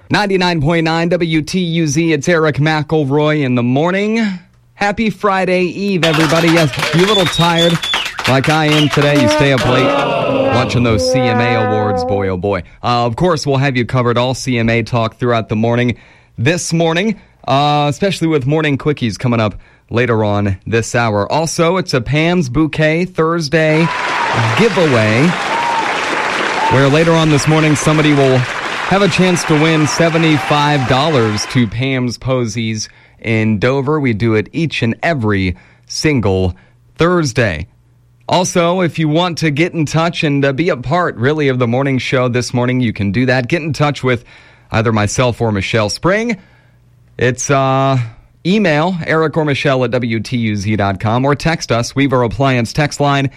99.9 WTUZ, it's Eric McElroy in the morning. Happy Friday Eve, everybody. Yes, you a little tired like I am today. You stay up late watching those CMA awards. Boy, oh boy. Of course, we'll have you covered all CMA talk throughout the morning this morning, especially with morning quickies coming up later on this hour. Also, it's a Pam's Bouquet Thursday giveaway, where later on this morning somebody will have a chance to win $75 to Pam's Posies in Dover. We do it each and every single Thursday. Also, if you want to get in touch and be a part, really, of the morning show this morning, you can do that. Get in touch with either myself or Michelle Spring. It's email Eric or Michelle at WTUZ.com or text us, Weaver Appliance text line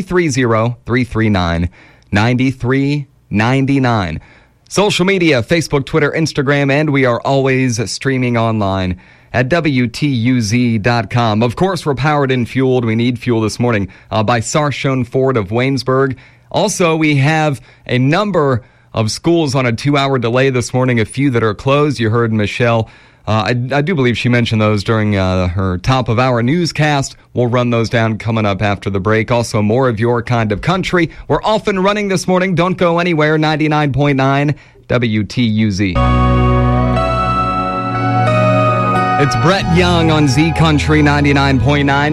330-339-9399. Social media, Facebook, Twitter, Instagram, and we are always streaming online at WTUZ.com. Of course, we're powered and fueled. We need fuel this morning by Sarshone Ford of Waynesburg. Also, we have a number of schools on a 2-hour delay this morning, a few that are closed. You heard Michelle. I do believe she mentioned those during her top of our newscast. We'll run those down coming up after the break. Also, more of your kind of country. We're off and running this morning. Don't go anywhere. 99.9 WTUZ. It's Brett Young on Z Country 99.9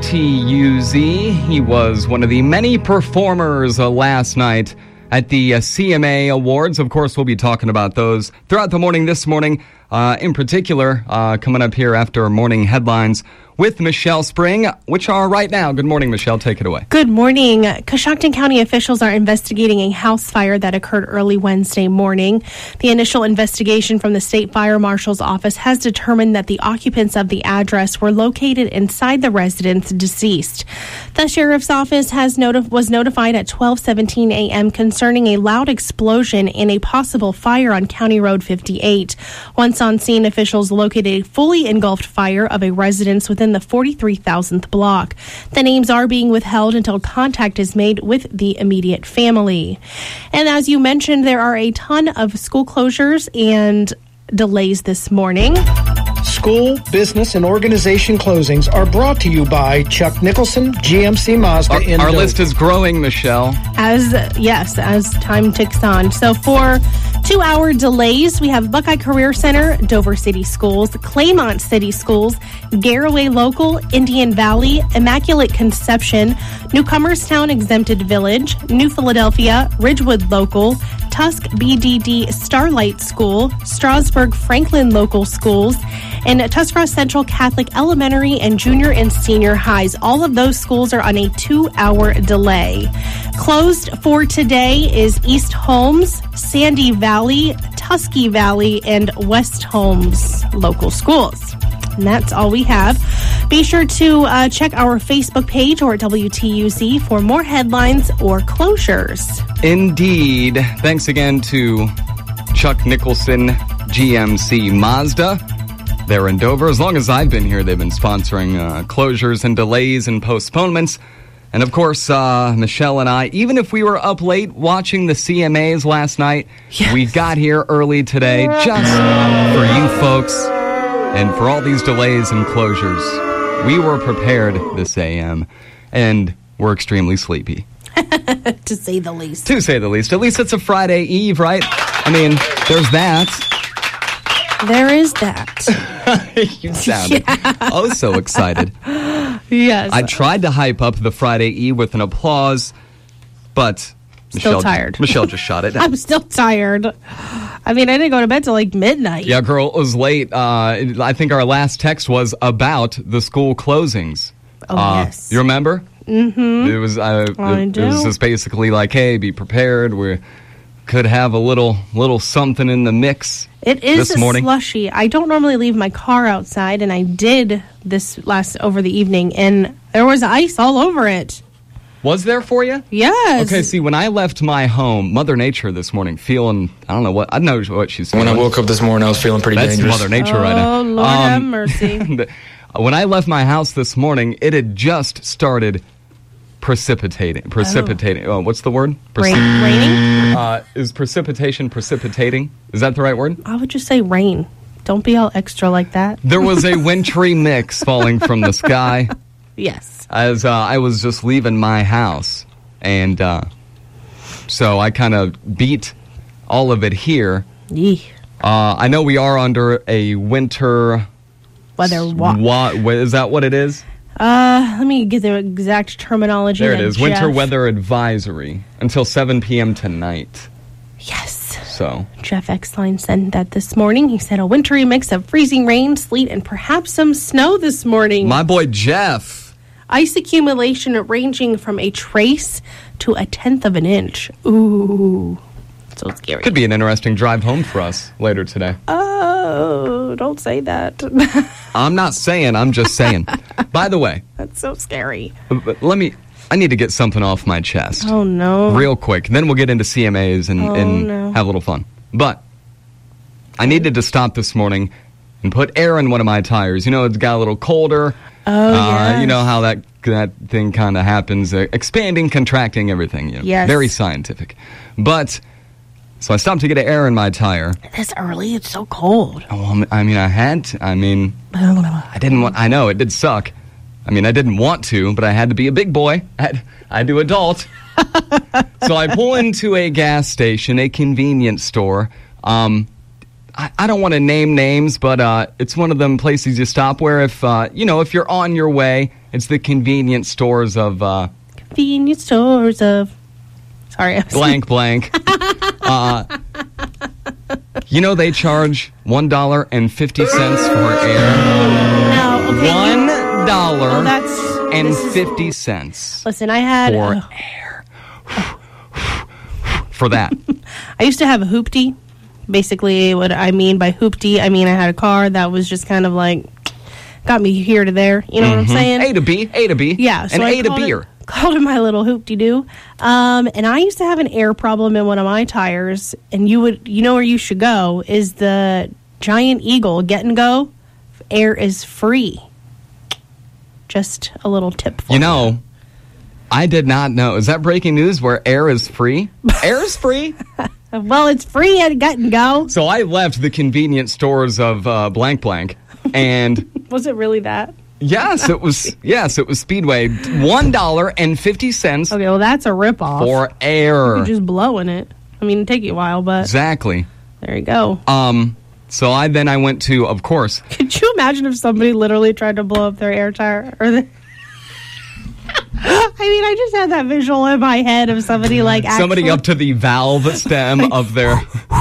WTUZ. He was one of the many performers last night at the CMA Awards. Of course, we'll be talking about those throughout the morning this morning. In particular, coming up here after morning headlines with Michelle Spring, which are right now. Good morning, Michelle. Take it away. Good morning. Coshocton County officials are investigating a house fire that occurred early Wednesday morning. The initial investigation from the State Fire Marshal's office has determined that the occupants of the address were located inside the residence deceased. The sheriff's office was notified at 12:17 a.m. concerning a loud explosion and a possible fire on County Road 58. Once on scene, officials located a fully engulfed fire of a residence within the 43,000th block. The names are being withheld until contact is made with the immediate family. And as you mentioned, there are a ton of school closures and delays this morning. School, business, and organization closings are brought to you by Chuck Nicholson, GMC Mazda in Our Dover. list is growing, Michelle. As time ticks on. So for 2-hour delays, we have Buckeye Career Center, Dover City Schools, Claymont City Schools, Garaway Local, Indian Valley, Immaculate Conception, Newcomerstown Exempted Village, New Philadelphia, Ridgewood Local, Tusk BDD Starlight School, Strasburg Franklin Local Schools, and Tuscarawas Central Catholic Elementary and Junior and Senior Highs. All of those schools are on a 2-hour delay. Closed for today is East Holmes, Sandy Valley, Tusky Valley, and West Holmes local schools. And that's all we have. Be sure to check our Facebook page or WTUZ for more headlines or closures. Indeed. Thanks again to Chuck Nicholson, GMC Mazda. They're in Dover. As long as I've been here, they've been sponsoring closures and delays and postponements. And, of course, Michelle and I, even if we were up late watching the CMAs last night, we got here early today just for you folks and for all these delays and closures. We were prepared this AM, and we're extremely sleepy. To say the least. To say the least. At least it's a Friday Eve, right? I mean, there's that. There is that. You sounded so excited. Yes. I tried to hype up the Friday Eve with an applause, but tired. Michelle just shot it down. I'm still tired. I mean, I didn't go to bed till like midnight. Yeah, girl, it was late. I think our last text was about the school closings. Oh, yes. You remember? Mm-hmm. It was I do. It was just basically like, hey, be prepared. We could have a little something in the mix. It is this morning. Slushy. I don't normally leave my car outside, and I did this over the evening, and there was ice all over it. Was there for you? Yes. Okay, see, when I left my home, Mother Nature this morning, feeling, I don't know what she's feeling. When I woke up this morning, I was feeling pretty dangerous. That's Mother Nature right now. Oh, Lord have mercy. When I left my house this morning, it had just started precipitating. What's the word? Raining? Is precipitation precipitating? Is that the right word? I would just say rain. Don't be all extra like that. There was a wintry mix falling from the sky. Yes. As I was just leaving my house. And so I kind of beat all of it here. Yee. I know we are under a winter... Weather is that what it is? Let me get the exact terminology. There it is. Winter weather advisory until 7 p.m. tonight. Yes. So Jeff Exline sent that this morning. He said a wintry mix of freezing rain, sleet, and perhaps some snow this morning. My boy Jeff. Ice accumulation ranging from a trace to 1/10 of an inch. Ooh. So scary. Could be an interesting drive home for us later today. Oh, don't say that. I'm not saying, I'm just saying. By the way. That's so scary. I need to get something off my chest. Oh, no. Real quick. Then we'll get into CMAs and have a little fun. But I needed to stop this morning and put air in one of my tires. You know, it's got a little colder. Oh, yes. You know how that thing kind of happens. Expanding, contracting, everything. You know, yes. Very scientific. But... So I stopped to get air in my tire. This early? It's so cold. Oh, I mean, I didn't want... I know, it did suck. I mean, I didn't want to, but I had to be a big boy. I had to adult. So I pull into a gas station, a convenience store. I don't want to name names, but it's one of them places you stop where if you're on your way, it's the convenience stores of... Convenience stores of... Sorry. Blank. They charge $1.50 for air. No, okay. $1.50. Listen, I had... For air. For that. I used to have a hoopty. Basically, what I mean by hoopty, I had a car that was just kind of like... Got me here to there. You know what I'm saying? A to B. Yeah. So and I A to beer. Called it my little hoop-de-doo. And I used to have an air problem in one of my tires. And you know where you should go is the Giant Eagle Get and Go. Air is free. Just a little tip for you. I did not know. Is that breaking news where air is free? Air is free? Well, it's free at Get and Go. So I left the convenience stores of blank, and... Was it really that? Yes, it was Speedway. $1.50. Okay, well, that's a ripoff. For air. You're just blowing it. It'd take you a while, but... Exactly. There you go. So I went to, of course... Could you imagine if somebody literally tried to blow up their air tire? I just had that visual in my head of somebody Somebody up to the valve stem of their...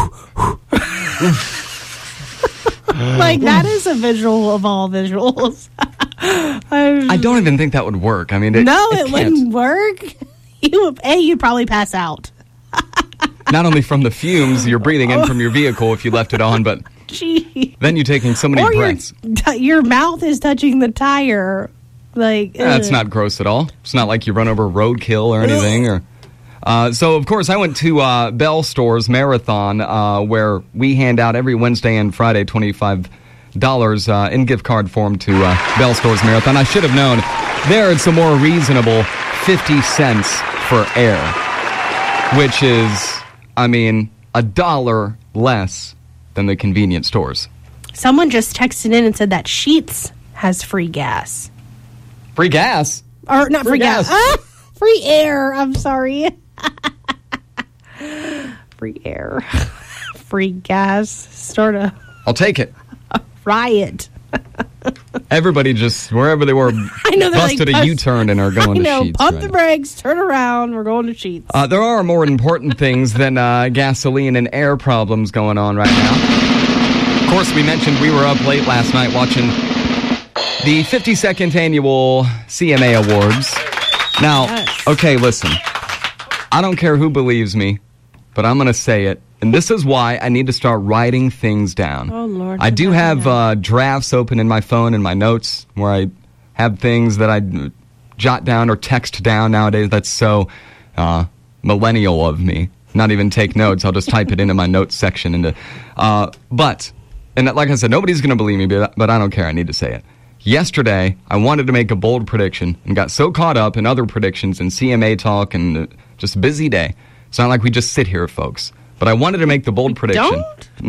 that is a visual of all visuals. I don't even think that would work. It wouldn't work. You'd probably pass out. Not only from the fumes you're breathing in from your vehicle if you left it on, but then you're taking so many breaths. Your mouth is touching the tire. That's not gross at all. It's not like you run over roadkill or anything. So, of course, I went to Bell Stores Marathon, where we hand out every Wednesday and Friday $25 in gift card form to Bell Stores Marathon. I should have known. There, it's a more reasonable 50 cents for air, which is, $1 less than the convenience stores. Someone just texted in and said that Sheetz has free gas. Free gas? Or not free gas. Free air. I'm sorry. Free air. Free gas. Sort of. I'll take it. Riot. Everybody just, wherever they were, busted a U-turn and are going to Sheetz. Pump the brakes, turn around, we're going to Sheetz. There are more important things than gasoline and air problems going on right now. Of course, we mentioned we were up late last night watching the 52nd annual CMA Awards. Now, okay, listen. I don't care who believes me, but I'm going to say it. And this is why I need to start writing things down. Oh, Lord. I do have drafts open in my phone and my notes where I have things that I jot down or text down nowadays. That's so millennial of me. Not even take notes. I'll just type it into my notes section. And like I said, nobody's going to believe me, but I don't care. I need to say it. yesterday, I wanted to make a bold prediction and got so caught up in other predictions and CMA talk and just a busy day. It's not like we just sit here, folks. But I wanted to make the bold prediction.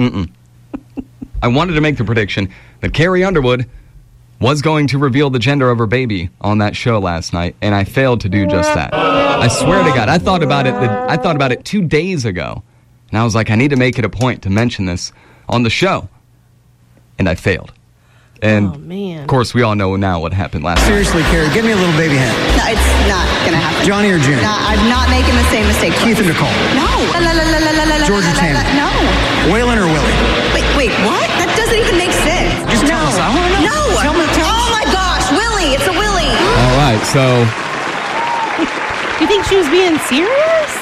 I wanted to make the prediction that Carrie Underwood was going to reveal the gender of her baby on that show last night, and I failed to do just that. I swear to God, I thought about it 2 days ago, and I was like, I need to make it a point to mention this on the show, and I failed. And, oh, man. Of course, we all know now what happened last night. Seriously, Carrie, give me a little baby hand. No, it's not going to happen. Johnny or June? No, I'm not making the same mistake. Keith and Nicole? No. George or Tammy? No. Waylon or Willie? Wait, what? That doesn't even make sense. Just tell us. I want to know. No. Tell me. Oh, my gosh. Willie. It's a Willie. All right, so... You think she was being serious?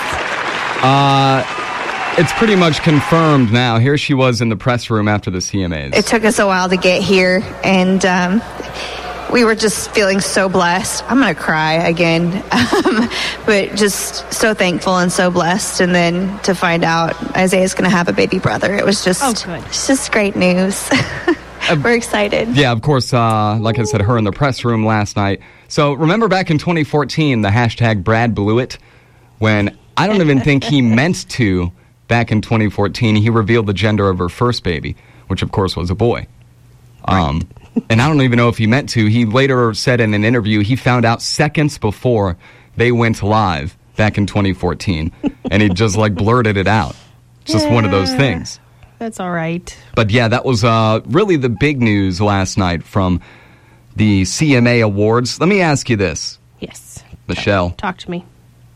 It's pretty much confirmed now. Here she was in the press room after the CMAs. It took us a while to get here, and we were just feeling so blessed. I'm going to cry again, but just so thankful and so blessed. And then to find out Isaiah's going to have a baby brother, it was just, it's just great news. We're excited. Yeah, of course, like I said, her in the press room last night. So remember back in 2014, the hashtag Brad blew it, when I don't even think he meant to. Back in 2014, he revealed the gender of her first baby, which of course was a boy. And I don't even know if he meant to. He later said in an interview he found out seconds before they went live back in 2014, and he just blurted it out. Just one of those things. That's all right. But yeah, that was really the big news last night from the CMA Awards. Let me ask you this. Yes. Michelle. Talk to me.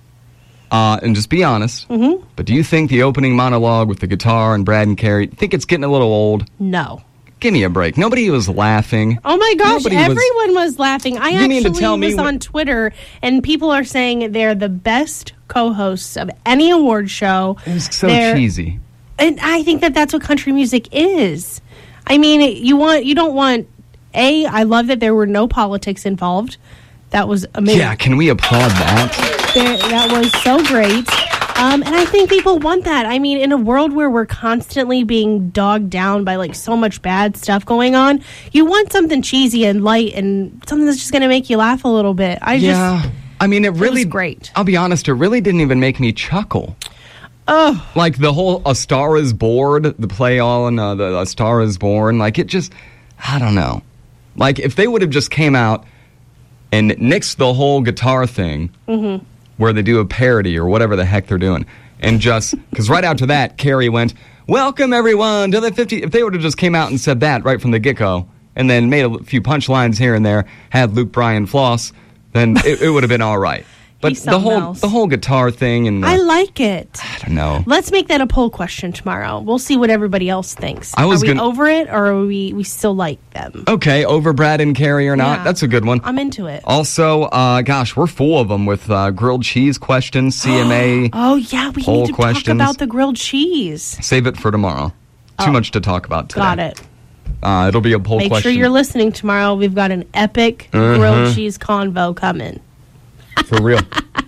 And just be honest, but do you think the opening monologue with the guitar and Brad and Carrie, think it's getting a little old? No. Give me a break. Nobody was laughing. Oh my gosh, everyone was laughing. I actually was on Twitter, and people are saying they're the best co-hosts of any award show. It was so cheesy. And I think that's what country music is. I mean, you don't want, I love that there were no politics involved. That was amazing. Yeah, can we applaud that? That was so great. And I think people want that. I mean, in a world where we're constantly being dogged down by so much bad stuff going on, you want something cheesy and light and something that's just going to make you laugh a little bit. I mean, it really was great. I'll be honest, it really didn't even make me chuckle. Oh. Like the whole A Star Is Born, the play on the A Star Is Born, it just, I don't know. If they would have just came out and nixed the whole guitar thing, where they do a parody or whatever the heck they're doing, and just, because right after that, Carrie went, "Welcome everyone to the 50." If they would have just came out and said that right from the get-go, and then made a few punchlines here and there, had Luke Bryan floss, then it would have been all right. But the whole guitar thing and I like it. I don't know. Let's make that a poll question tomorrow. We'll see what everybody else thinks. Are we over it, or are we still like them? Okay, over Brad and Carrie or not? Yeah. That's a good one. I'm into it. Also, gosh, we're full of them with grilled cheese questions, CMA. Oh yeah, we need to talk about the grilled cheese. Save it for tomorrow. Too much to talk about today. Got it. It'll be a poll question. Make sure you're listening tomorrow. We've got an epic grilled cheese convo coming. For real.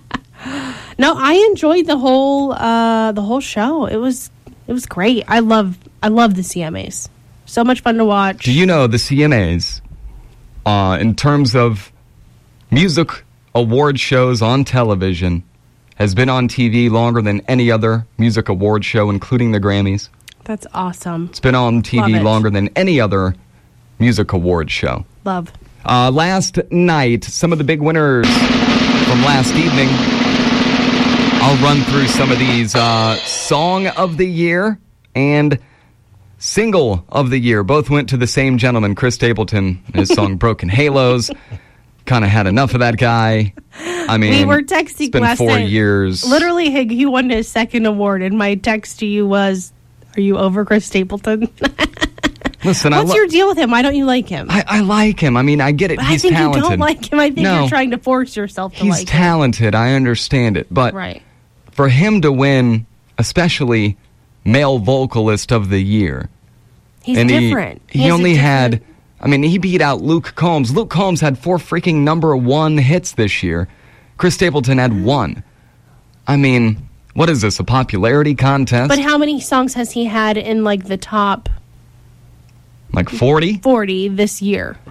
No, I enjoyed the whole show. It was great. I love the CMAs. So much fun to watch. Do you know the CMAs, in terms of music award shows on television, has been on TV longer than any other music award show, including the Grammys? That's awesome. It's been on TV longer than any other music award show. Love. Last night, some of the big winners from last evening. I'll run through some of these. Song of the Year and Single of the Year both went to the same gentleman, Chris Stapleton, and his song Broken Halos. Kind of had enough of that guy. I mean, we were texting it's been last 4 night. years. Literally, he won his second award, and my text to you was, "Are you over Chris Stapleton?" Listen, what's your deal with him? Why don't you like him? I like him. I mean, I get it. But He's I think talented. you don't like him. I think you're trying to force yourself to like him. He's talented. I understand it. But for him to win, especially male vocalist of the year. He's different. He only had, he beat out Luke Combs. Luke Combs had 4 freaking #1 hits this year. Chris Stapleton had 1. I mean, what is this, a popularity contest? But how many songs has he had in the top... 40? 40 this year.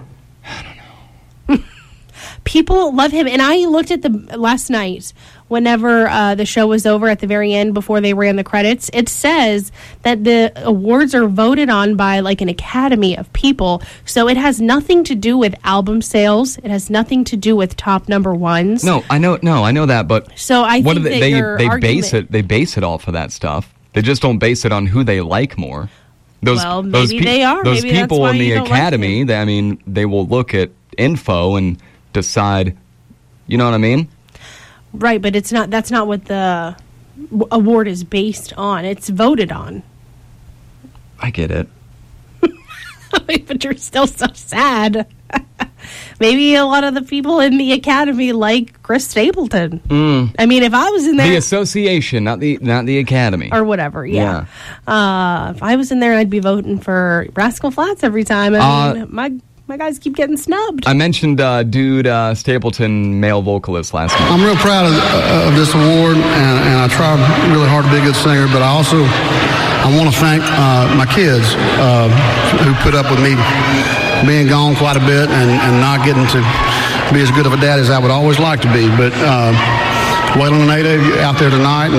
People love him. And I looked at the last night, whenever the show was over at the very end, before they ran the credits, it says that the awards are voted on by like an academy of people. So it has nothing to do with album sales. It has nothing to do with top number ones. No, I know that, but so I think that they base it off of that stuff. They just don't base it on who they like more. Maybe they are. Those Maybe people that's why in the you don't academy, like they will look at info and decide, you know what I mean? Right, but that's not what the award is based on. It's voted on. I get it. But you're still so sad. Maybe a lot of the people in the academy like Chris Stapleton. I mean, if I was in there, the association, not the academy, or whatever. Yeah. If I was in there, I'd be voting for Rascal Flatts every time. I mean, my guys keep getting snubbed. I mentioned Dude Stapleton, male vocalist, last night. I'm real proud of this award, and I try really hard to be a good singer, but I want to thank my kids who put up with me being gone quite a bit and not getting to be as good of a dad as I would always like to be. But Waylon and Ada out there tonight,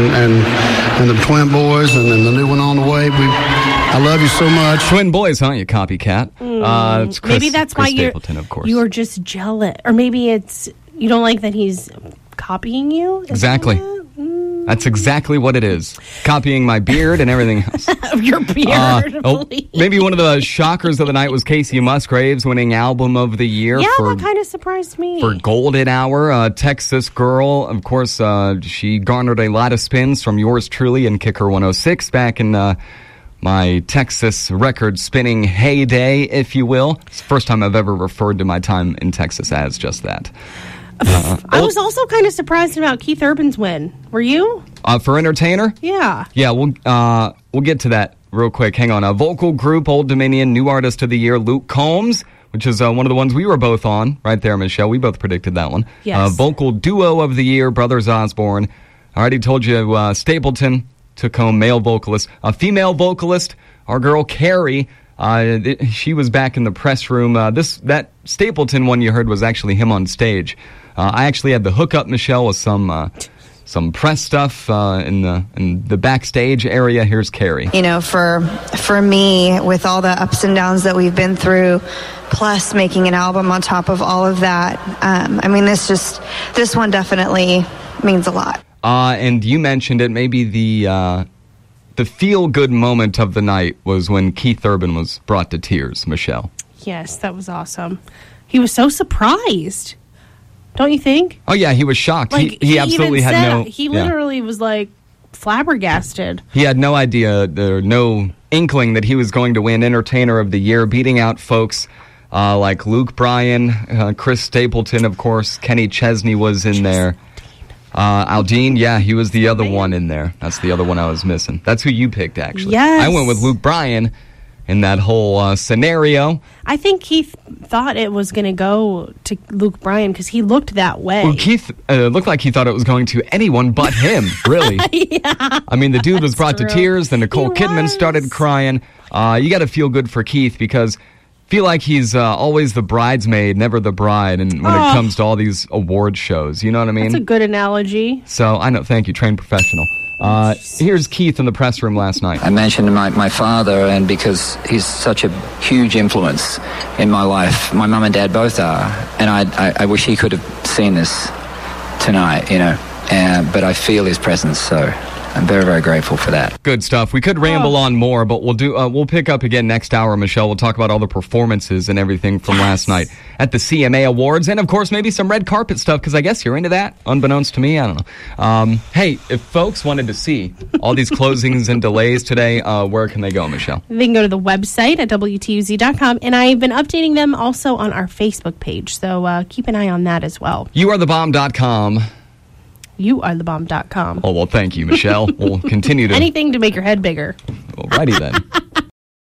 and the twin boys, and then the new one on the way. I love you so much. Twin boys, huh? You copycat. It's Chris, maybe that's Chris why Stapleton, of course. You're just jealous, or maybe it's you don't like that he's copying you. Exactly. That's exactly what it is. Copying my beard and everything else. Your beard. Maybe one of the shockers of the night was Casey Musgraves winning Album of the Year. Yeah, that kind of surprised me. For Golden Hour, Texas Girl. Of course, she garnered a lot of spins from yours truly and Kicker 106 back in my Texas record spinning heyday, if you will. It's the first time I've ever referred to my time in Texas as just that. I was also kind of surprised about Keith Urban's win. Were you? For Entertainer? Yeah. Yeah, we'll get to that real quick. Hang on. Vocal group, Old Dominion, New Artist of the Year, Luke Combs, which is one of the ones we were both on right there, Michelle. We both predicted that one. Yes. Vocal Duo of the Year, Brothers Osborne. I already told you Stapleton took home male vocalist. A female vocalist, our girl Carrie, she was back in the press room. That Stapleton one you heard was actually him on stage. I actually had the hookup, Michelle, with some press stuff in the backstage area. Here's Carrie. You know, for me, with all the ups and downs that we've been through, plus making an album on top of all of that, I mean, this one definitely means a lot. And you mentioned it. Maybe the feel-good moment of the night was when Keith Urban was brought to tears, Michelle. Yes, that was awesome. He was so surprised. Don't you think? Oh, yeah, he was shocked. Like, he absolutely even had no... He literally was, like, flabbergasted. He had no idea, or no inkling that he was going to win Entertainer of the Year, beating out folks like Luke Bryan, Chris Stapleton, of course. Kenny Chesney was in there. Aldine, yeah, he was the other one in there. That's the other one I was missing. That's who you picked, actually. Yes. I went with Luke Bryan in that whole scenario. I think Keith thought it was going to go to Luke Bryan because he looked that way. Well, Keith looked like he thought it was going to anyone but him, really. Yeah, I mean, the dude was brought true. to tears. Then Nicole Kidman started crying. You got to feel good for Keith because I feel like he's always the bridesmaid, never the bride, and when it comes to all these award shows. You know what I mean? That's a good analogy. So, I know. Thank you, trained professional. Here's Keith in the press room last night. I mentioned my father, and because he's such a huge influence in my life, my mum and dad both are, and I wish he could have seen this tonight, you know, but I feel his presence, so I'm very, very grateful for that. Good stuff. We could ramble on more, but we'll pick up again next hour, Michelle. We'll talk about all the performances and everything from last night at the CMA Awards, and of course maybe some red carpet stuff, because I guess you're into that, unbeknownst to me. I don't know. Hey, if folks wanted to see all these closings and delays today, where can they go, Michelle? They can go to the website at WTUZ.com, and I've been updating them also on our Facebook page, so keep an eye on that as well. YouAreTheBomb.com. YouAreTheBomb.com. Oh, well, thank you, Michelle. We'll continue to... Anything to make your head bigger. Alrighty then.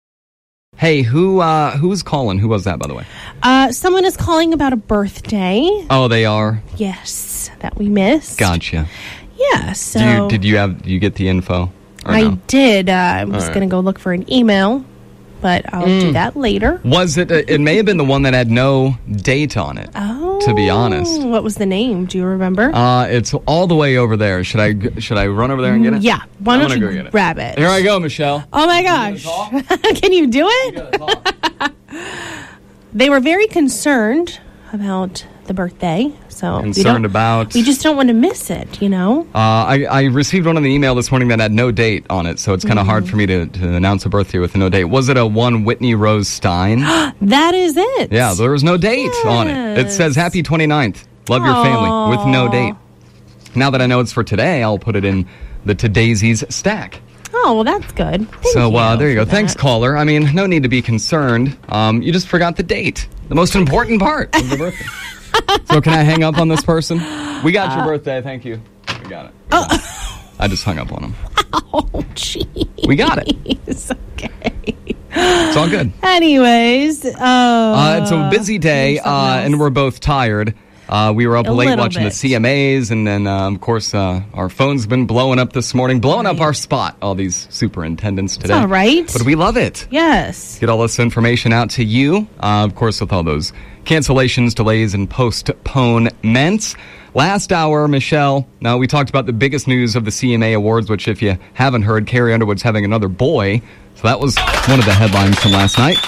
Hey, who's calling? Who was that, by the way? Someone is calling about a birthday. Oh, they are? Yes, that we missed. Gotcha. Yeah, so... Did you get the info? I did. I was going to go look for an email. but I'll do that later. Was it? It may have been the one that had no date on it. Oh, to be honest. What was the name? Do you remember? It's all the way over there. Should I run over there and get it? Yeah. Why don't I'm gonna you go get it. grab it? Here I go, Michelle. Oh my gosh! Can you do it? They were very concerned about the birthday, so we just don't want to miss it, you know. I received one on the email this morning that had no date on it, so it's kind of hard for me to announce a birthday with no date. Was it a one Whitney Rose Stein? That is it. Yeah, there was no date on it. It says happy 29th. Love your family with no date. Now that I know it's for today, I'll put it in the Todaysies stack. Oh, well, that's good. So there you go. Thanks, caller. I mean, no need to be concerned. You just forgot the date, the most important part of the birthday. So can I hang up on this person? We got your birthday. Thank you. We got it. I just hung up on him. Oh, jeez. We got it. Okay. It's all good. Anyways. It's a busy day, and we're both tired. We were up late watching the CMAs, and then, of course, our phone's been blowing up this morning, blowing up our spot, all these superintendents today. It's all right. But we love it. Yes. Get all this information out to you, of course, with all those cancellations, delays, and postponements. Last hour, Michelle, now we talked about the biggest news of the CMA Awards, which, if you haven't heard, Carrie Underwood's having another boy. So that was one of the headlines from last night.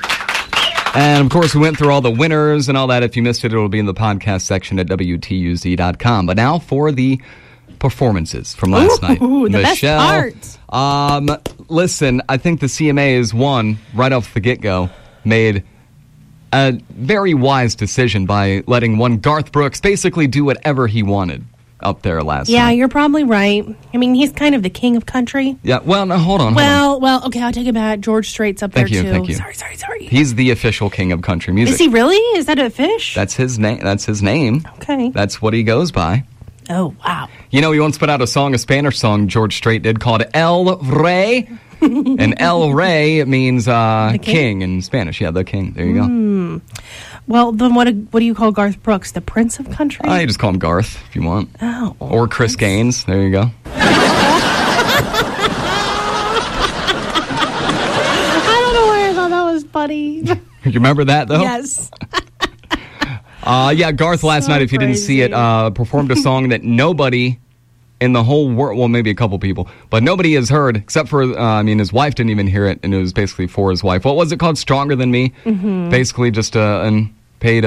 And, of course, we went through all the winners and all that. If you missed it, it'll be in the podcast section at WTUZ.com. But now for the performances from last night. The Michelle, best part. Listen, I think the CMAs won right off the get-go, made a very wise decision by letting one Garth Brooks basically do whatever he wanted up there last night. Yeah, you're probably right. I mean, he's kind of the king of country. Yeah, well, no, hold on. Well, okay, I'll take it back. George Strait's up there, too. Thank you. Sorry. He's the official king of country music. Is he really? Is that a fish? That's his name. Okay. That's what he goes by. Oh, wow. You know, he once put out a Spanish song, George Strait did, called El Rey. And El Rey means king in Spanish. Yeah, the king. There you go. Well, then what do you call Garth Brooks? The Prince of Country? You just call him Garth if you want. Oh. Or Chris Gaines. There you go. I don't know why I thought that was funny. You remember that, though? Yes. Yeah, Garth last night, if you didn't see it, performed a song that nobody in the whole world, well, maybe a couple people, but nobody has heard, except for, his wife didn't even hear it, and it was basically for his wife. What was it called? Stronger Than Me? Mm-hmm. Basically just paid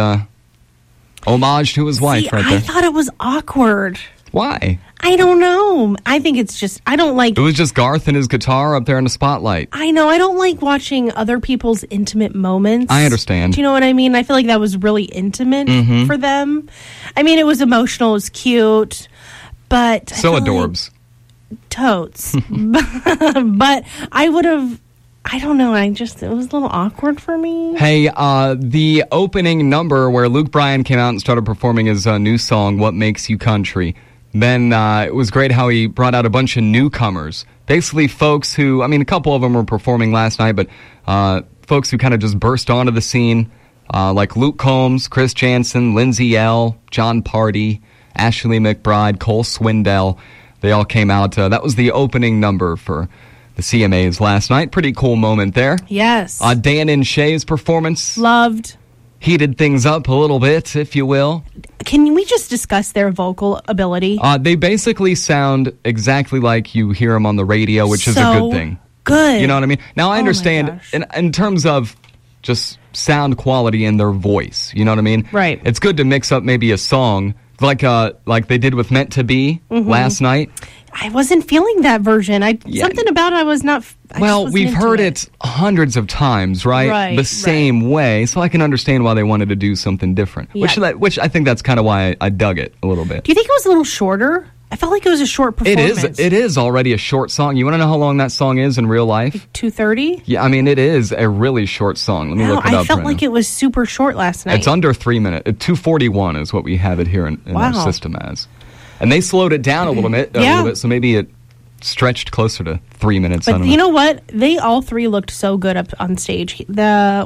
homage to his wife right there. I thought it was awkward. Why? I don't know. I think it's just, I don't like... It was just Garth and his guitar up there in the spotlight. I know. I don't like watching other people's intimate moments. I understand. Do you know what I mean? I feel like that was really intimate for them. I mean, it was emotional. It was cute. But... So adorbs. Totes. But I would have... I don't know. It was a little awkward for me. Hey, the opening number where Luke Bryan came out and started performing his new song, What Makes You Country. Then it was great how he brought out a bunch of newcomers. Basically folks who, a couple of them were performing last night, but folks who kind of just burst onto the scene, like Luke Combs, Chris Jansen, Lindsay Ell, John Party, Ashley McBride, Cole Swindell. They all came out. That was the opening number for the CMAs last night. Pretty cool moment there. Yes. Dan and Shay's performance. Loved. Heated things up a little bit, if you will. Can we just discuss their vocal ability? They basically sound exactly like you hear them on the radio, which is a good thing. Good. You know what I mean? Now, I understand in terms of just sound quality in their voice. You know what I mean? Right. It's good to mix up maybe a song like they did with Meant to Be last night. I wasn't feeling that version. Something about it I was not... We've heard it hundreds of times, right? The same way, so I can understand why they wanted to do something different. Yeah. Which I think that's kind of why I dug it a little bit. Do you think it was a little shorter? I felt like it was a short performance. It is already a short song. You want to know how long that song is in real life? 2:30? Yeah, it is a really short song. Let me look it up. I felt like it was super short last night. It's under 3 minutes. 2:41 is what we have it here in our system as. And they slowed it down a little bit, so maybe it stretched closer to 3 minutes. But you know what? They all three looked so good up on stage. The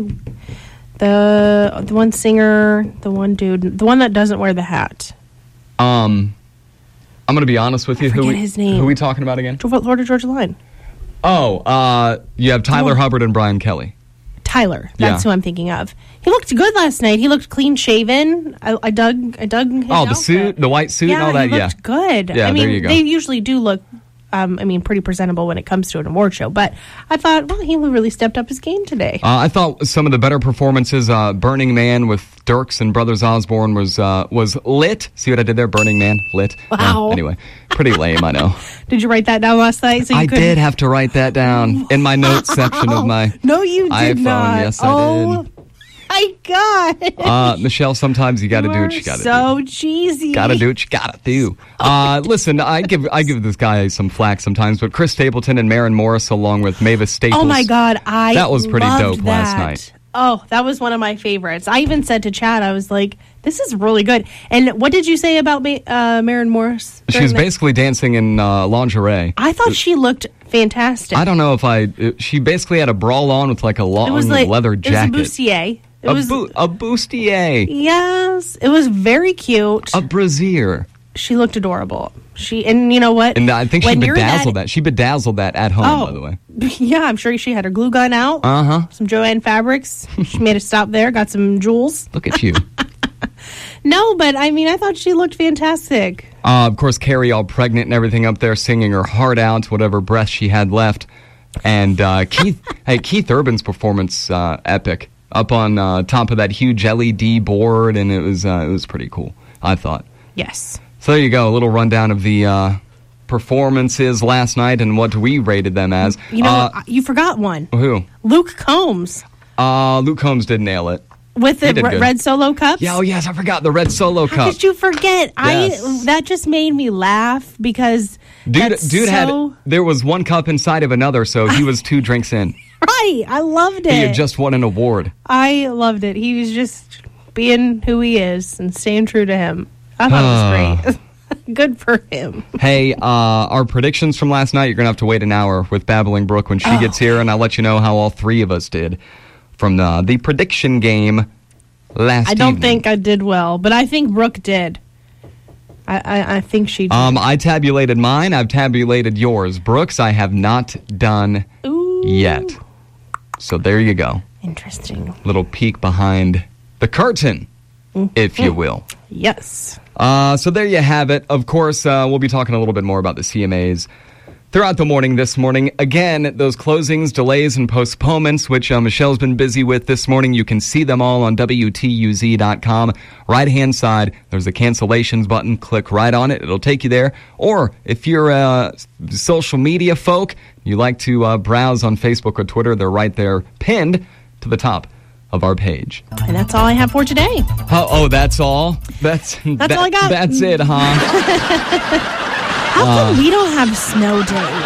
one singer, the one dude, the one that doesn't wear the hat. I'm going to be honest with you. Forget his name. Who are we talking about again? Florida Georgia Line. You have Tyler Hubbard and Brian Kelly. Tyler, that's Yeah. who I'm thinking of. He looked good last night. He looked clean shaven. I dug his The outfit. suit, the white suit, and all that. He looked good. Yeah, I mean, there you go. they usually do look, pretty presentable when it comes to an award show. But I thought, well, he really stepped up his game today. I thought some of the better performances, Burning Man with Dirks and Brothers Osborne was lit. See what I did there? Burning Man, lit. Wow. Anyway, pretty lame, I know. Did you write that down last night? So you I couldn't- did have to write that down in my notes section of my No, you did iPhone. not. Yes, I did. My God. Michelle, sometimes you got to do what you got to do. So cheesy. Got to do what you got to do. Listen, I give this guy some flack sometimes, but Chris Stapleton and Maren Morris, along with Mavis Staples. Oh my God, that was pretty loved dope last that. night. Oh, that was one of my favorites. I even said to Chad, I was like, "This is really good." And what did you say about Maren Morris? She was during that? basically dancing in lingerie. I thought she looked fantastic. I don't know if she basically had a brawl on with like a long leather jacket. It was a bustier. A bustier. Yes, it was very cute. A brassiere. She looked adorable. And you know what? And I think she When you're bedazzled that. She bedazzled that at home, by the way. Yeah, I'm sure she had her glue gun out. Some Joanne fabrics. She made a stop there, got some jewels. Look at you. No, but I mean, I thought she looked fantastic. Of course, Carrie all pregnant and everything up there, singing her heart out, whatever breath she had left. And Keith Urban's performance, epic. Up on top of that huge LED board, and it was pretty cool, I thought. Yes. So there you go, a little rundown of the performances last night and what we rated them as. You know, you forgot one. Who? Luke Combs. Luke Combs did nail it. With the He did good. red Solo cups? Yeah, oh yes, I forgot the red Solo How cup. did you forget? Yes. That just made me laugh because Dude had there was one cup inside of another, so he was 2 drinks in. Right, I loved it. He had just won an award. I loved it. He was just being who he is and staying true to him. I thought it was great. Good for him. Hey, our predictions from last night, you're going to have to wait an hour with Babbling Brooke when she gets here, and I'll let you know how all 3 of us did from the prediction game last I don't evening. think I did well, but I think Brooke did. I think she did. I tabulated mine. I've tabulated yours. Brooks, I have not done yet. So there you go. Interesting. Little peek behind the curtain, if you will. Yes. So there you have it. Of course, we'll be talking a little bit more about the CMAs throughout the morning this morning. Again, those closings, delays, and postponements, which Michelle's been busy with this morning, you can see them all on WTUZ.com. Right-hand side, there's a cancellations button. Click right on it. It'll take you there. Or if you're a social media folk, you like to browse on Facebook or Twitter, they're right there pinned to the top of our page. And that's all I have for today. Oh, that's all? That's all I got. That's it, huh? How come we don't have snow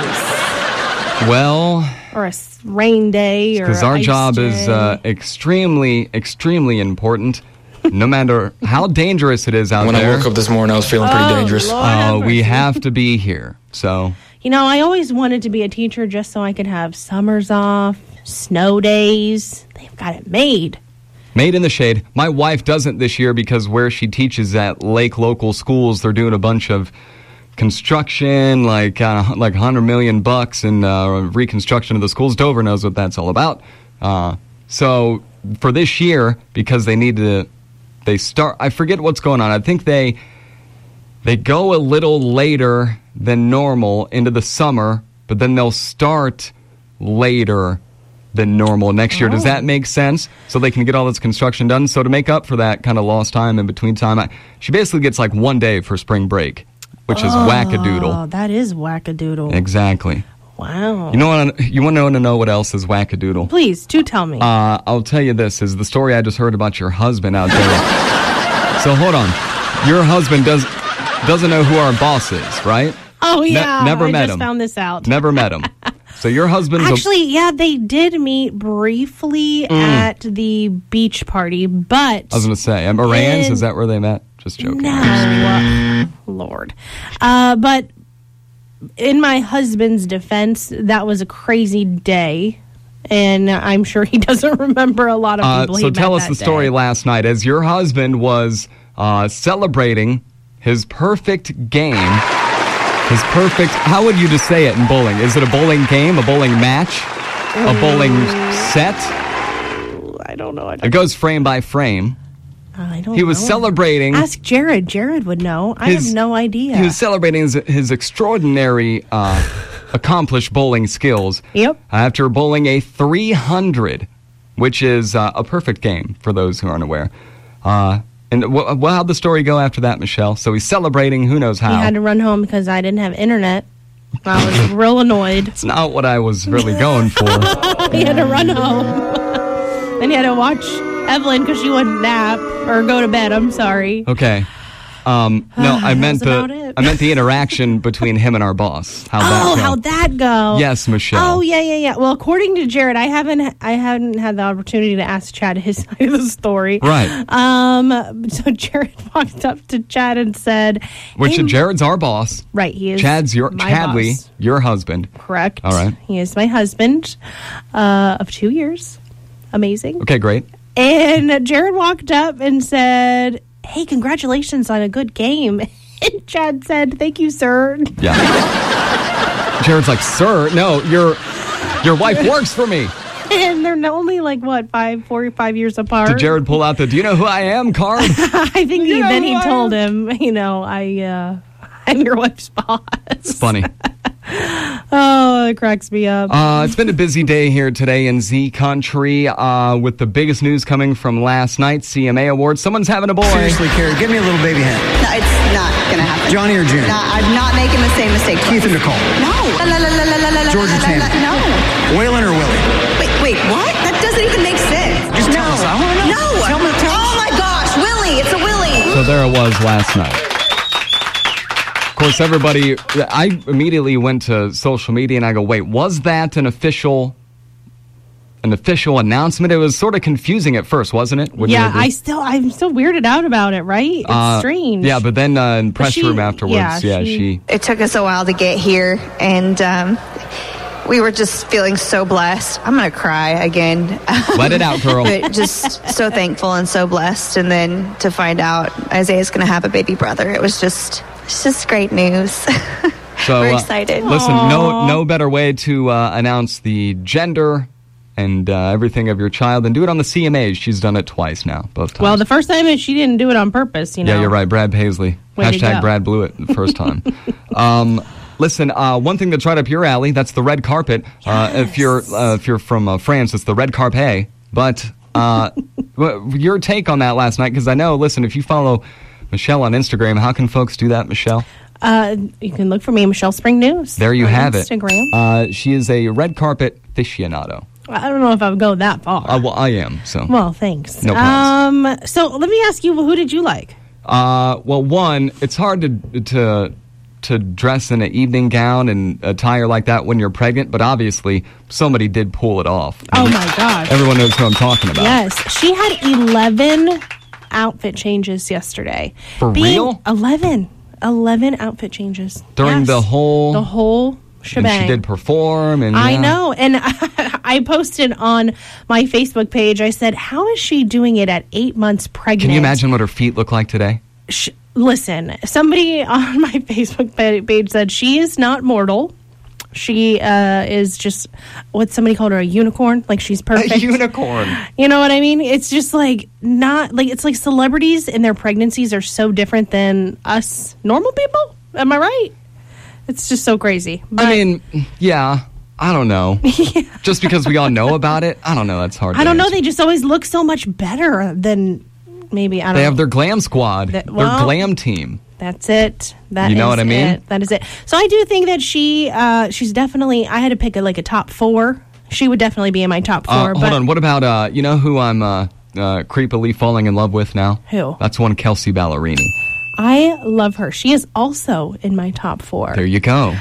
days? Well, Or a rain day? Or because our ice job day? is extremely, extremely important. No matter how dangerous it is out When there. I woke up this morning, I was feeling pretty dangerous. Lord have We mercy. have to be here. So, You know, I always wanted to be a teacher just so I could have summers off, snow days. They've got it made. made in the shade. My wife doesn't this year because where she teaches at Lake local schools, they're doing a bunch of construction, like $100 million and reconstruction of the schools. Dover knows what that's all about. So for this year, because they start, I forget what's going on. I think they go a little later than normal into the summer, but then they'll start later than normal next year. Does that make sense? So they can get all this construction done. So to make up for that kind of lost time in between time, she basically gets like 1 day for spring break, which is wackadoodle. Oh, that is wackadoodle. Exactly. Wow. You want to know what else is wackadoodle? Please, do tell me. I'll tell you this, is the story I just heard about your husband out there. So hold on. Your husband doesn't know who our boss is, right? Oh, yeah. Never I met just him. found this out. Never met him. So your husband's Actually, yeah, they did meet briefly at the beach party, but... I was going to say, at Moran's, is that where they met? Just joking. No. Lord. But in my husband's defense, that was a crazy day, and I'm sure he doesn't remember a lot of people he So met tell us that the story day. last night. As your husband was celebrating his perfect game Is perfect. How would you just say it in bowling? Is it a bowling game, a bowling match, a bowling set? I don't know. It goes frame by frame. I don't know. He was celebrating. Ask Jared. Jared would know. I have no idea. He was celebrating his extraordinary accomplished bowling skills. Yep. After bowling a 300, which is a perfect game for those who aren't aware. And how'd the story go after that, Michelle? So he's celebrating, who knows how. He had to run home because I didn't have internet. I was real annoyed. It's not what I was really going for. He had to run home. And he had to watch Evelyn because she wouldn't nap or go to bed. I'm sorry. Okay. No, I meant the interaction between him and our boss. How'd that go? Yes, Michelle. Oh, yeah. Well, according to Jared, I hadn't had the opportunity to ask Chad his side of the story. Right. So Jared walked up to Chad and said, Jared's our boss. Right, he is. Chadley, boss. Your husband. Correct. All right. He is my husband of 2 years. Amazing. Okay, great. And Jared walked up and said, "Hey, congratulations on a good game." And Chad said, "Thank you, sir." Yeah. Jared's like, "Sir, no, your wife works for me." And they're only like, 4 or 5 years apart. Did Jared pull out the "Do you know who I am" card? I think he told him, I'm your wife's boss. It's funny. Oh, it cracks me up. It's been a busy day here today in Z Country with the biggest news coming from last night's CMA Awards. Someone's having a boy. Seriously, Carrie, give me a little baby hint. No, it's not going to happen. Johnny or June? No, I'm not making the same mistake. Keith and Nicole? No. Georgia Tanner? No. Waylon or Willie? Wait, what? That doesn't even make sense. Just tell us. I want to know. No. Tell me. Oh, my gosh. Willie. It's a Willie. So there it was last night. Of course, I immediately went to social media and I go, wait, was that an official announcement? It was sort of confusing at first, wasn't it? Yeah, I'm still weirded out about it, right? It's strange. Yeah, but then in press room afterwards, she... It took us a while to get here, and we were just feeling so blessed. I'm going to cry again. Let it out, girl. But just so thankful and so blessed. And then to find out Isaiah's going to have a baby brother, it's just great news. So we're excited. Listen, no better way to announce the gender and everything of your child than do it on the CMAs. She's done it twice now, both times. Well, the first time she didn't do it on purpose, Yeah, you're right. Brad Paisley. Way to go. Brad blew it the first time. Listen, one thing that's right up your alley, that's the red carpet. Yes. If you're from France, it's the red carpet. But your take on that last night, because I know, listen, if you follow Michelle on Instagram, how can folks do that, Michelle? You can look for me, Michelle Spring News. There you have Instagram. it. She is a red carpet aficionado. I don't know if I would go that far. Well, I am. So. Well, thanks. No problem. So let me ask you, who did you like? Well, one, it's hard to dress in an evening gown and attire like that when you're pregnant, but obviously somebody did pull it off. Oh my gosh. Everyone knows who I'm talking about. Yes. She had 11 outfit changes yesterday. For real? 11 outfit changes. During the whole shebang. And she did perform. And I know. And I posted on my Facebook page, I said, how is she doing it at 8 months pregnant? Can you imagine what her feet look like today? Listen, somebody on my Facebook page said she is not mortal. She is just what somebody called her, a unicorn. Like, she's perfect. A unicorn. You know what I mean? It's just it's like celebrities and their pregnancies are so different than us normal people. Am I right? It's just so crazy. But, I mean, yeah. I don't know. Yeah. Just because we all know about it, I don't know. That's hard. I don't know. They just always look so much better than maybe, I don't know. They have their glam squad, their glam team. That's it. You know what I mean? That is it. So I do think that she's definitely, I had to pick a top 4. She would definitely be in my top 4. Hold on. What about, you know who I'm creepily falling in love with now? Who? That's one Kelsey Ballerini. I love her. She is also in my top 4. There you go.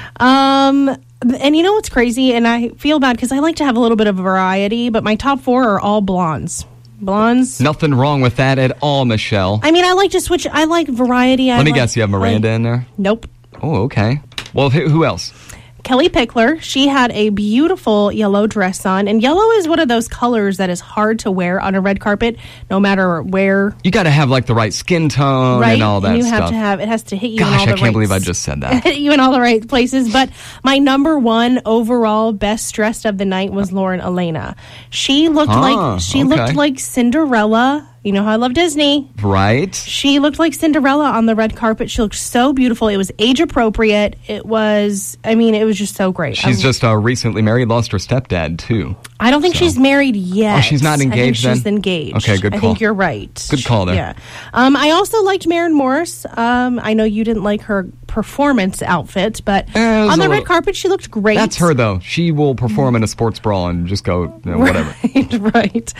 And you know what's crazy? And I feel bad because I like to have a little bit of variety, but my top 4 are all blondes. Blondes. Nothing wrong with that at all, Michelle. I mean, I like to switch. I like variety. Let me guess, you have Miranda in there? Nope. Oh, okay. Well, who else? Kelly Pickler. She had a beautiful yellow dress on, and yellow is one of those colors that is hard to wear on a red carpet, no matter where. You got to have like the right skin tone and all that and you stuff. have to have, it has to hit you in all Gosh, the I can't believe I just said that. hit you in all the right places. But my number one overall best dressed of the night was Lauren Elena. She looked looked like Cinderella. You know how I love Disney. Right. She looked like Cinderella on the red carpet. She looked so beautiful. It was age appropriate. It was just so great. She's just recently married, lost her stepdad, too. I don't think she's married yet. Oh, she's not engaged I think she's then? engaged. Okay, good call. I think you're right. Good call there. Yeah. I also liked Maren Morris. I know you didn't like her performance outfit, but on the red carpet, she looked great. That's her, though. She will perform in a sports bra and just go, whatever. Right.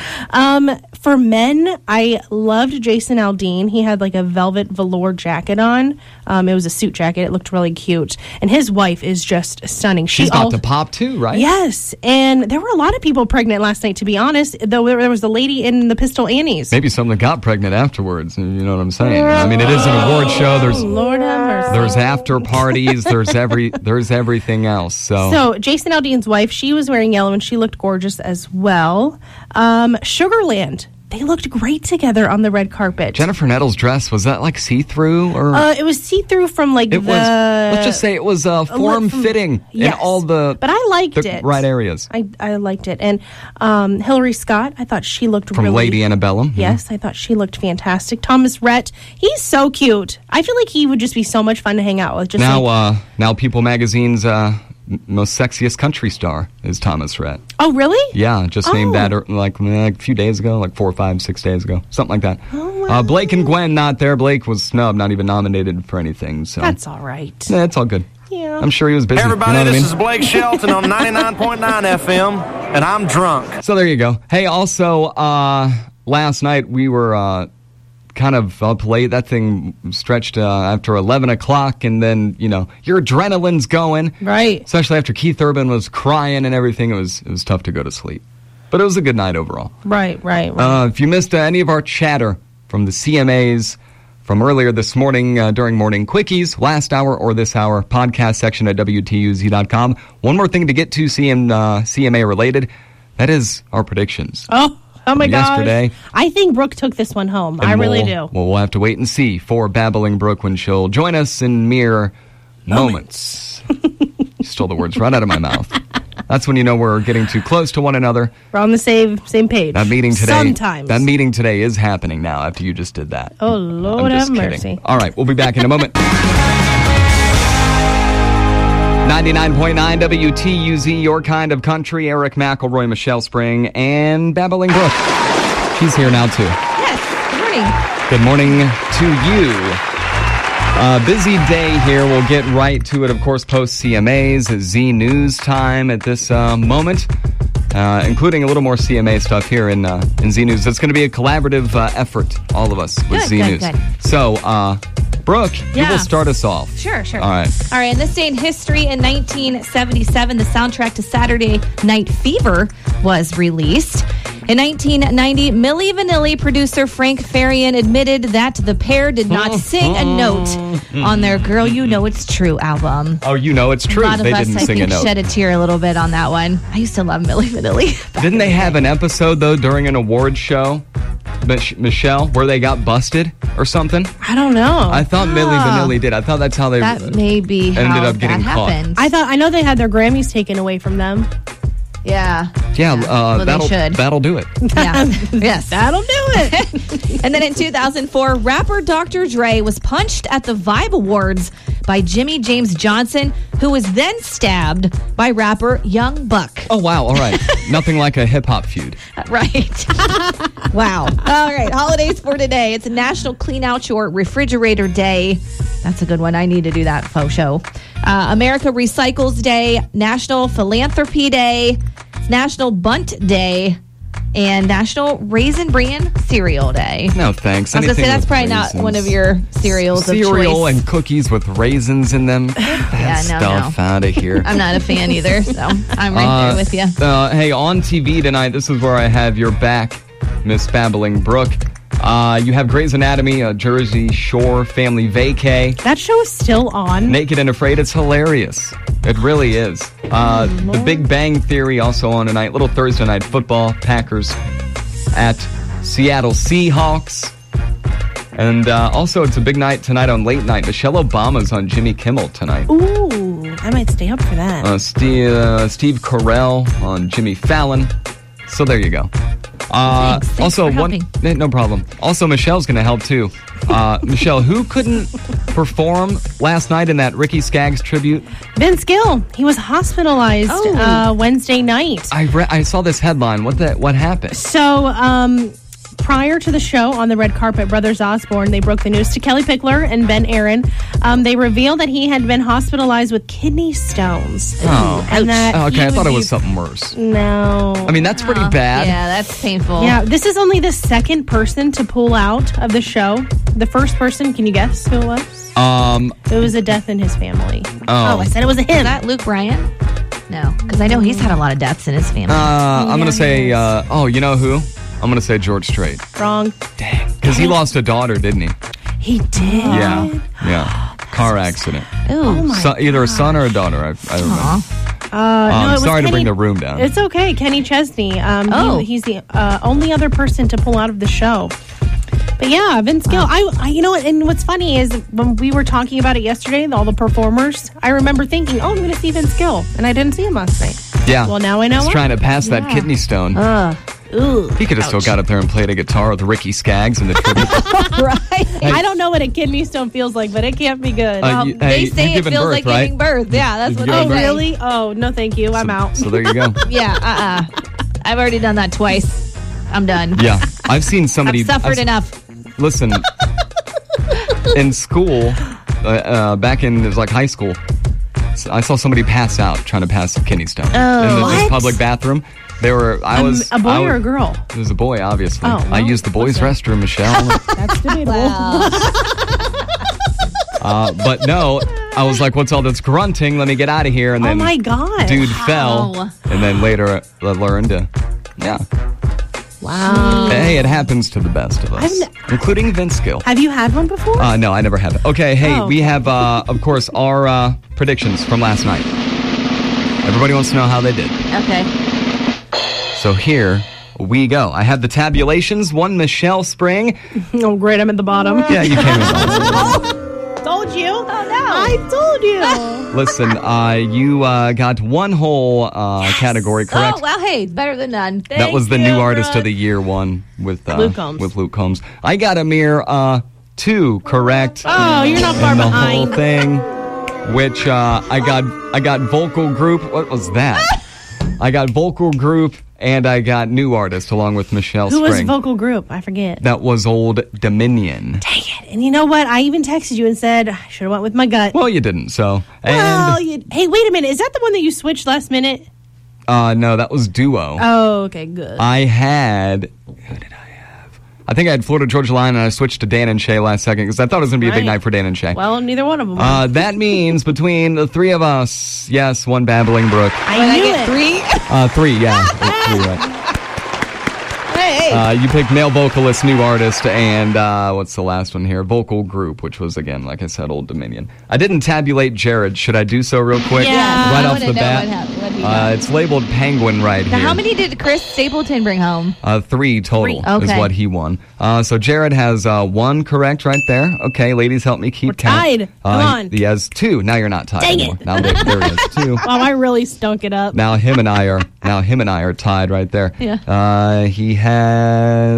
For men, I loved Jason Aldean. He had like a velvet velour jacket on. It was a suit jacket. It looked really cute. And his wife is just stunning. She's about to pop, too, right? Yes. And there were a lot of people pregnant last night, to be honest, though there was a lady in the Pistol Annies. Maybe someone got pregnant afterwards. You know what I'm saying? I mean, it is an award show. Lord have mercy. There's after parties. There's everything else. So Jason Aldean's wife, she was wearing yellow, and she looked gorgeous as well. Sugarland. They looked great together on the red carpet. Jennifer Nettles' dress, was that like see-through? Or it was see-through from like let's just say it was form-fitting in all the But I liked it. Right areas. I liked it. And Hillary Scott, I thought she looked from Lady Antebellum. Yes, I thought she looked fantastic. Thomas Rhett, he's so cute. I feel like he would just be so much fun to hang out with. Now People Magazine's most sexiest country star is Thomas Rhett. Oh, really? Yeah, just named that like a few days ago, like 4 or 5, 6 days ago, something like that. Oh, wow. Blake and Gwen not there. Blake was snubbed, not even nominated for anything. So that's all right. Yeah, it's all good. Yeah. I'm sure he was busy. Hey everybody, you know this is Blake Shelton on 99.9 FM, and I'm drunk. So there you go. Hey, also, last night we were kind of up late. That thing stretched after 11 o'clock, and then, your adrenaline's going. Right. Especially after Keith Urban was crying and everything. It was tough to go to sleep. But it was a good night overall. Right. If you missed any of our chatter from the CMAs from earlier this morning during Morning Quickies, last hour or this hour, podcast section at WTUZ.com. One more thing to get to CMA related, that is our predictions. Oh my gosh. Yesterday. I think Brooke took this one home. I really do. Well, we'll have to wait and see for Babbling Brooke when she'll join us in mere moments. You stole the words right out of my mouth. That's when you know we're getting too close to one another. We're on the same page. That meeting today. Sometimes. That meeting today is happening now after you just did that. Oh, Lord have mercy. All right, we'll be back in a moment. 99.9 WTUZ, your kind of country. Eric McElroy, Michelle Spring, and Babbling Brooke. She's here now, too. Yes, good morning. Good morning to you. Busy day here. We'll get right to it, of course, post-CMAs. Z News time at this moment, including a little more CMA stuff here in Z News. It's going to be a collaborative effort, all of us, with Z News. Good. So, Brooke, you will start us off. Sure. All right. In this day in history, in 1977, the soundtrack to Saturday Night Fever was released. In 1990, Milli Vanilli producer Frank Farian admitted that the pair did not sing a note on their Girl You Know It's True album. Oh, you know it's true. A lot of they us, didn't I sing think, a note. shed a tear a little bit on that one. I used to love Milli Vanilli. Didn't they have an episode, though, during an award show, Michelle, where they got busted or something? I don't know. I thought Milli Vanilli did. I thought that's how they that may be ended how up getting that happened. caught. I know they had their Grammys taken away from them. Yeah. Yeah, that'll do it. Yeah. Yes. That'll do it. And then in 2004, rapper Dr. Dre was punched at the Vibe Awards by Jimmy James Johnson, who was then stabbed by rapper Young Buck. Oh, wow. All right. Nothing like a hip-hop feud. Right. Wow. All right. Holidays for today. It's a National Clean Out Your Refrigerator Day. That's a good one. I need to do that faux show. America Recycles Day, National Philanthropy Day, National Bunt Day, and National Raisin Bran Cereal Day. No, thanks. I was going to say, that's probably not one of your cereals of choice. Cereal and cookies with raisins in them. Get that stuff out of here. I'm not a fan either, so I'm right there with you. Hey, on TV tonight, this is where I have your back, Miss Babbling Brooke. You have Grey's Anatomy, Jersey Shore, Family Vacay. That show is still on. Naked and Afraid. It's hilarious. It really is. The Big Bang Theory also on tonight. Little Thursday night football. Packers at Seattle Seahawks. And also, it's a big night tonight on Late Night. Michelle Obama's on Jimmy Kimmel tonight. Ooh, I might stay up for that. Steve Carell on Jimmy Fallon. So there you go. Thanks Also, for helping. no problem. Also, Michelle's going to help too. Michelle, who couldn't perform last night in that Ricky Skaggs tribute? Vince Gill. He was hospitalized Wednesday night. I saw this headline. What happened? So, prior to the show on the red carpet, Brothers Osborne, they broke the news to Kelly Pickler and Ben Aaron. They revealed that he had been hospitalized with kidney stones. Oh, and that okay. I thought it was something worse. No. I mean, that's pretty bad. Yeah, that's painful. Yeah, this is only the second person to pull out of the show. The first person, can you guess who it was? It was a death in his family. Oh, I said it was a him. Is that Luke Bryan? No, because I know he's had a lot of deaths in his family. I'm going to say, you know who? I'm going to say George Strait. Wrong. Dang. Because he lost a daughter, didn't he? He did? Yeah. Car accident. Ooh. Either a son or a daughter. I don't know. No, it was sorry to Kenny, bring the room down. It's okay. Kenny Chesney. He's the only other person to pull out of the show. But yeah, Vince Gill. I you know, and what's funny is when we were talking about it yesterday, all the performers, I remember thinking, I'm going to see Vince Gill. And I didn't see him last night. Yeah. Well, now I know He's why. trying to pass that kidney stone. Ooh, he could have still got up there and played a guitar with Ricky Skaggs in the tribute. Right. I don't know what a kidney stone feels like, but it can't be good. They say it feels like giving birth. Yeah, that's what they say. Really? Oh, no, thank you. I'm out. So there you go. Yeah, I've already done that twice. I'm done. Yeah. I've seen somebody... I've suffered enough. Listen, in school, back in, it was like high school, I saw somebody pass out trying to pass a kidney stone in the public bathroom. They were. A boy or a girl? It was a boy, obviously. Oh, well, I used the boys' restroom, Michelle. That's debatable. But no, I was like, "What's all this grunting? Let me get out of here!" And then, oh my god, dude fell, and then later I learned to, Wow. Hey, it happens to the best of us, including Vince Gill. Have you had one before? No, I never have. Okay, hey, we have, of course, our predictions from last night. Everybody wants to know how they did. Okay. So here we go. I have the tabulations. One, Michelle Spring. Oh, great. I'm at the bottom. Yeah, you came in bottom. Told you. Oh, no. I told you. Listen, you got one whole category correct. Oh, well, hey, better than none. That was the new artist of the year one with Luke Combs. I got a mere 2 correct. Oh, you're not far in the behind. whole thing, which I got vocal group. What was that? I got vocal group. And I got new artist along with Michelle Spring. Who was vocal group? I forget. That was Old Dominion. Dang it. And you know what? I even texted you and said, I should have went with my gut. Well, you didn't, so. Hey, wait a minute. Is that the one that you switched last minute? No, that was Duo. Oh, okay, good. I had... Who did I have? I think I had Florida Georgia Line, and I switched to Dan and Shay last second because I thought it was going to be a big night for Dan and Shay. Well, neither one of them. That means between the three of us, yes, one babbling brook. I knew it. 3? 3, yeah. 3, right. Hey. You picked male vocalist, new artist, and what's the last one here? Vocal group, which was, again, like I said, Old Dominion. I didn't tabulate Jared. Should I do so real quick? Yeah. Right off the bat. It's labeled Penguin right Now, here. how many did Chris Stapleton bring home? 3 total is Okay. what he won. So Jared has 1 correct right there. Okay, ladies, help me keep count. tied. Come on. He has 2. Now you're not tied Dang anymore. it. Now there he is 2. Wow, I really stunk it up. Now him and I are tied right there. Yeah. He has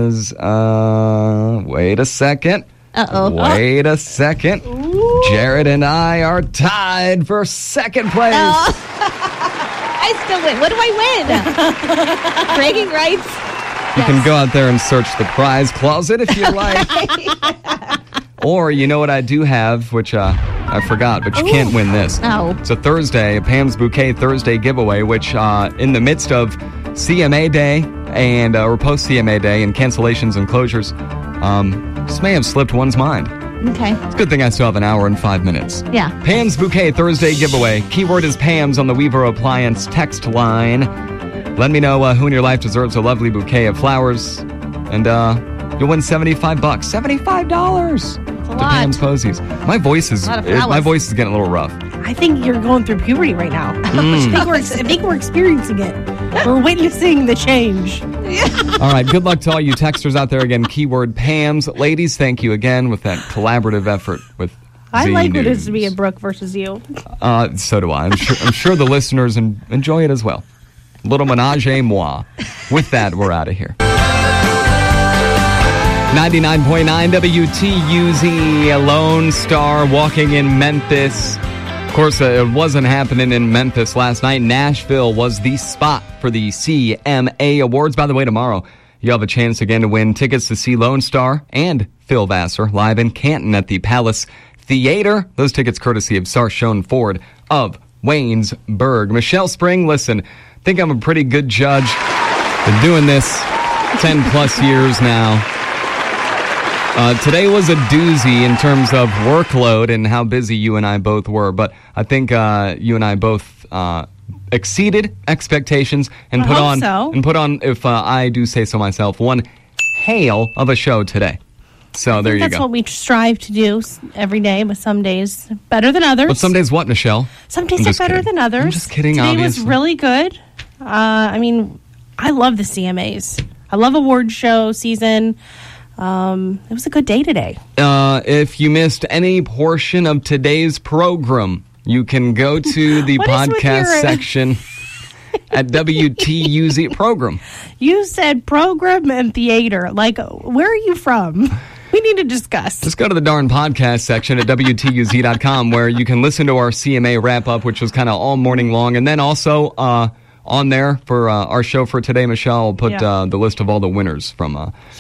wait a second. Wait a second. Ooh. Jared and I are tied for second place. I still win. What do I win? Bragging rights? You can go out there and search the prize closet if you like. Or you know what I do have, which I forgot, but you can't win this. No. It's a Thursday, a Pam's Bouquet Thursday giveaway, which in the midst of CMA Day and or post-CMA Day and cancellations and closures, this may have slipped one's mind. Okay. It's a good thing I still have an hour and 5 minutes. Yeah. Pam's Bouquet Thursday giveaway. Keyword is Pam's on the Weaver Appliance text line. Let me know who in your life deserves a lovely bouquet of flowers, and you'll win $75. $75. That's a to lot. Pam's Posies. My voice is A lot of flowers. getting a little rough. I think you're going through puberty right now. I think we're experiencing it. We're witnessing the change. All right, good luck to all you texters out there. Again, keyword Pams. Ladies, thank you again with that collaborative effort with I Z like News. what it is to be a Brooke versus you. So do I. I'm sure the listeners enjoy it as well. Little menage a moi. With that, we're out of here. 99.9 WTUZ, Lone Star walking in Memphis. Of course, it wasn't happening in Memphis last night. Nashville was the spot for the CMA Awards. By the way, tomorrow, you have a chance again to win tickets to see Lone Star and Phil Vassar live in Canton at the Palace Theater. Those tickets courtesy of Sarshone Ford of Waynesburg. Michelle Spring, listen, I think I'm a pretty good judge. Been doing this 10 plus years now. Today was a doozy in terms of workload and how busy you and I both were, but I think you and I both exceeded expectations and put on, if I do say so myself, one hail of a show today. So there you go. That's what we strive to do every day, but some days better than others. But some days what, Michelle? Some days are better than others. I'm just kidding, Today obviously. was really good. I love the CMAs. I love award show season. It was a good day today. If you missed any portion of today's program, you can go to the podcast section at WTUZ program. You said program and theater. Like, where are you from? We need to discuss. Just go to the darn podcast section at WTUZ.com where you can listen to our CMA wrap-up, which was kind of all morning long. And then also on there for our show for today, Michelle will put the list of all the winners from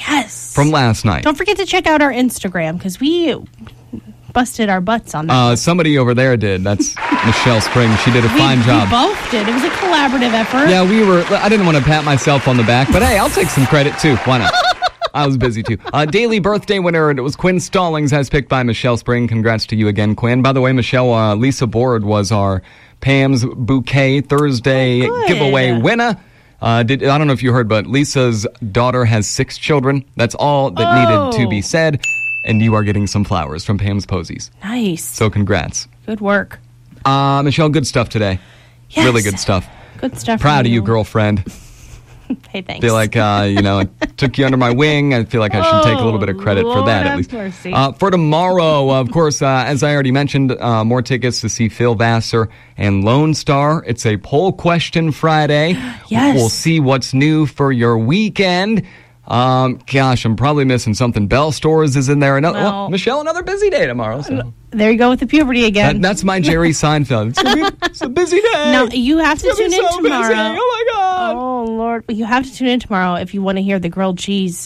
last night. Don't forget to check out our Instagram because we busted our butts on that. Somebody over there did. That's Michelle Spring. She did a fine job. We both did. It was a collaborative effort. Yeah, I didn't want to pat myself on the back, but hey, I'll take some credit too. Why not? I was busy too. Daily birthday winner, and it was Quinn Stallings, as picked by Michelle Spring. Congrats to you again, Quinn. By the way, Michelle, Lisa Board was our Pam's Bouquet Thursday giveaway winner. I don't know if you heard, but Lisa's daughter has 6 children. That's all that needed to be said. And you are getting some flowers from Pam's Posies. Nice. So congrats. Good work. Michelle, good stuff today. Yes. Really good stuff. Good stuff. Proud of you, girlfriend. Hey, thanks. Feel like, I took you under my wing. I feel like I should take a little bit of credit for that, at least. Mercy. For tomorrow, of course, as I already mentioned, more tickets to see Phil Vassar and Lone Star. It's a poll question Friday. Yes. We'll see what's new for your weekend. Gosh, I'm probably missing something. Bell Stores is in there. Michelle, another busy day tomorrow. So. There you go with the puberty again. That's my Jerry Seinfeld. It's a busy day. No, you have to tune in tomorrow. Busy. Oh, my God. Oh, Lord. You have to tune in tomorrow if you want to hear the grilled cheese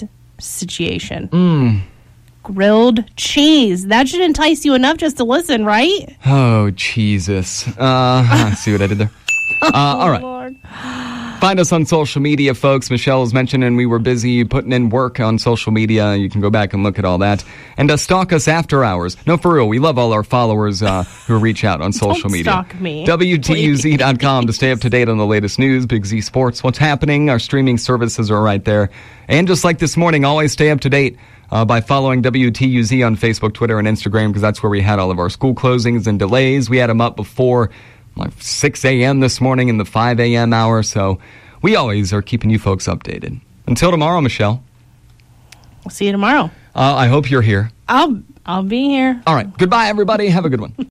situation. Grilled cheese. That should entice you enough just to listen, right? Oh, Jesus. See what I did there? All right. Lord. Find us on social media, folks. Michelle was mentioning we were busy putting in work on social media. You can go back and look at all that. And stalk us after hours. No, for real. We love all our followers who reach out on social media. Stalk me. WTUZ.com to stay up to date on the latest news. Big Z Sports. What's happening? Our streaming services are right there. And just like this morning, always stay up to date by following WTUZ on Facebook, Twitter, and Instagram, because that's where we had all of our school closings and delays. We had them up before 6 a.m. this morning in the 5 a.m. hour, so we always are keeping you folks updated. Until tomorrow, Michelle. We'll see you tomorrow. I hope you're here. I'll be here. All right. Goodbye, everybody. Have a good one.